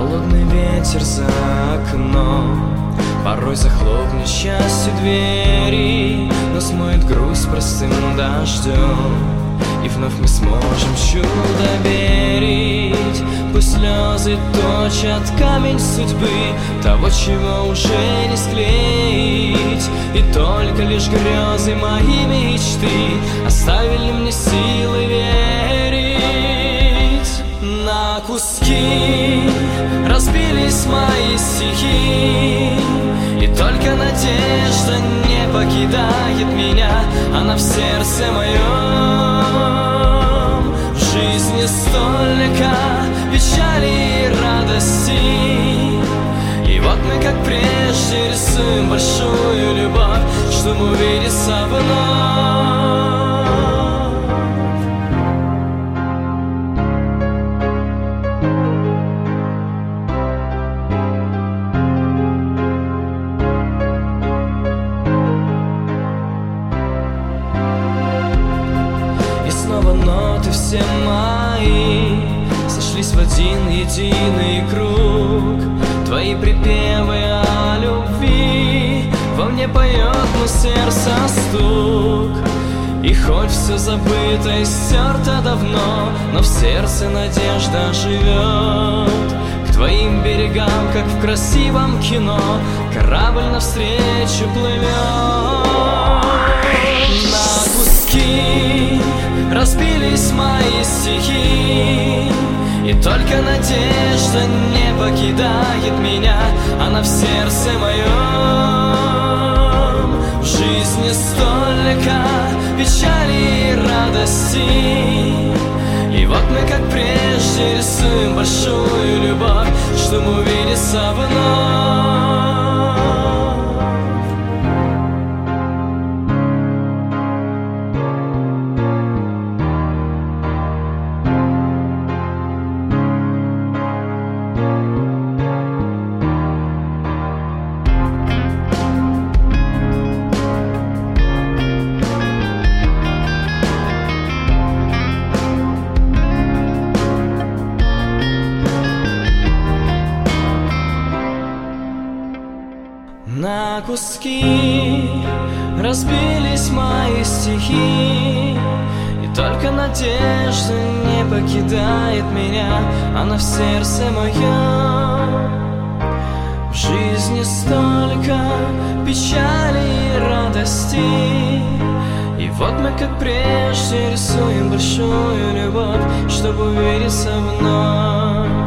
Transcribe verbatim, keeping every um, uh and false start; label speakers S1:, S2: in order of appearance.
S1: холодный ветер за окном порой захлопнет счастью двери, но смоет грусть простым дождем, и вновь мы сможем чудо верить. Пусть слезы точат камень судьбы, того, чего уже не склеить, и только лишь грезы мои мечты оставили мне силы верить. На куски разбились мои стихи, и только надежда не покидает меня, она в сердце моем. В жизни столько печали и радости, и вот мы, как прежде, рисуем большую любовь, чтобы увидеться вновь. Ноты все мои сошлись в один единый круг. Твои припевы о любви во мне поет мой сердце стук. И хоть все забыто и стерто давно, но в сердце надежда живет. К твоим берегам, как в красивом кино, корабль навстречу плывет. На куски разбились мои стихи, и только надежда не покидает меня, она в сердце моем. В жизни столько печали и радости, и вот мы, как прежде, рисуем большую любовь, чтобы увидеться вновь. На куски разбились мои стихи, и только надежда не покидает меня, она в сердце моем. В жизни столько печали и радости, и вот мы, как прежде, рисуем большую любовь, чтобы увидеться вновь.